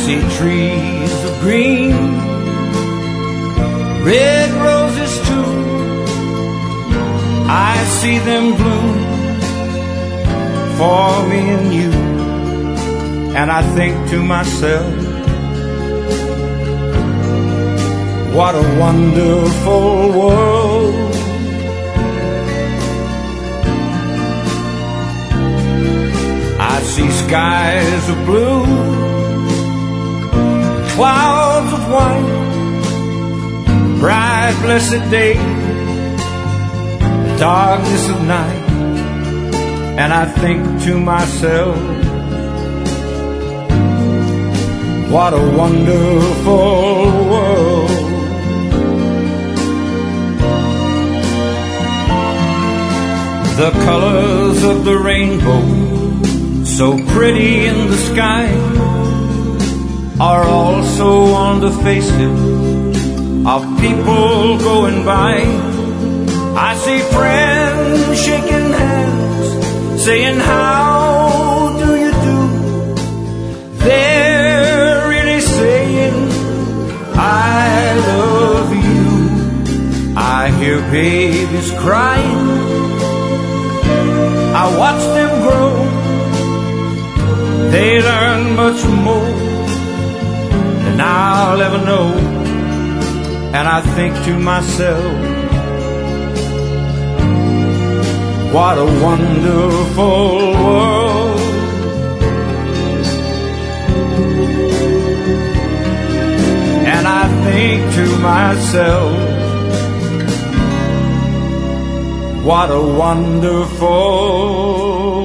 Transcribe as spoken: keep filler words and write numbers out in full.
see trees of green, red roses too. I see them bloom for me and you. And I think to myself, what a wonderful world. I see skies of blue, clouds of white, bright blessed day, darkness of night. And I think to myself, what a wonderful world. The colors of the rainbow, so pretty in the sky, are also on the faces of people going by. I see friends shaking hands, saying, how do you do? They're really saying, I love you. I hear babies crying, I watch them grow. They learn much more than I'll ever know. And I think to myself, what a wonderful world. And I think to myself, what a wonderful